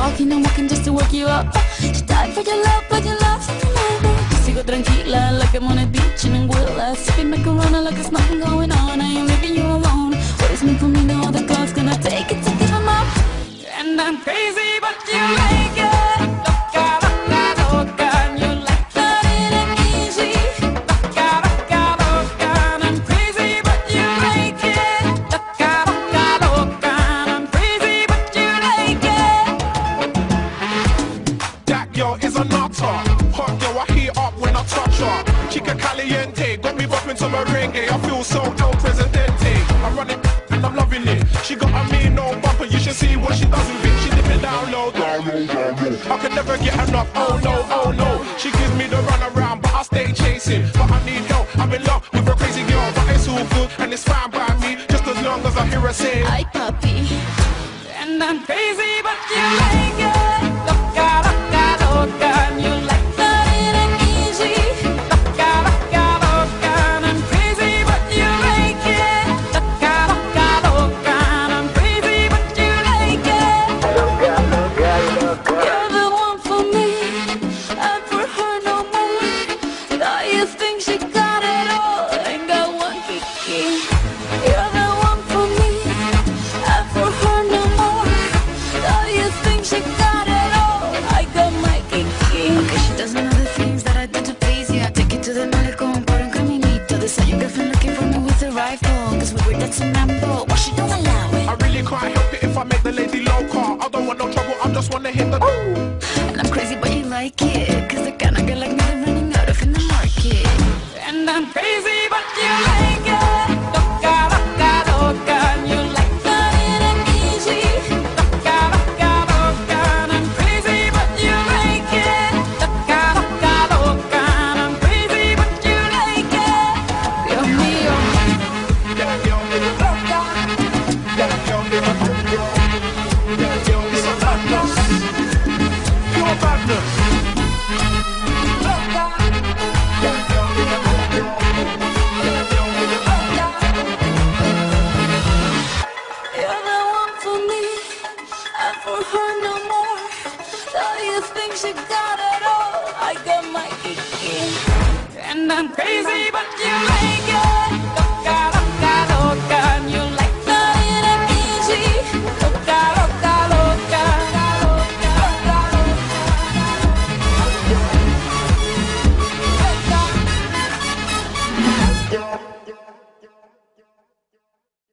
talking and walking just to work you up. She died for your love, but your love's undeniable. Sigo tranquila, like I'm on a beach in Anguilla, sipping macarona like there's nothing going on. I ain't leaving you alone. What is meant for me, no other God's gonna take it to give him up. And I'm crazy, but you like it. Hot girl, I heat up when I touch her. Chica caliente, got me bopping to merengue. I feel so El Presidente. I run it and I'm loving it. She got a mean old bumper, you should see what she does with it. She dip it down low, down low, down low. I can never get enough, oh no, oh no. She gives me the run around, but I stay chasing. But I need help, I'm in love with a crazy girl. But it's all good and it's fine by me, just as long as I hear her say, "Ay papi," and I'm crazy, but you like it. Loca, loca, loca, and you like it and easy. Loca, loca, loca, and I'm crazy, but you like it. Loca, loca, loca, and I'm crazy, but you like it. Loca, loca, loca. You're the one for me, and for her no more. Now you think she got it all, ain't got one kiki. You're the one for me, and for her no more. Now you think she got it all, I got my kiki. Okay, she does none of the things that I do to please you. I take you to the malecón por un caminito. They say your girlfriend looking for me with a rifle, cause we were dancing mambo. Why she don't allow it? I really can't help it if I make the lady loca. I don't want no trouble, I just wanna hit the And I'm crazy but you like it, cause the kind of girl like me they're running out of in the market. And I'm crazy but you like it. Loca, loca, loca, and you like it and easy. Loca, loca, loca, and I'm crazy but you like it. Loca, loca, loca, and I'm crazy but you like it. Dios mío. that girl in the loca. That girl in the loca. That girl is a madness. Pure madness. Loca. That girl in the loca. That girl in the loca. You're the one for me, and for her no more. Now you think she got it all, I got my kiki. And I'm crazy, but you like it.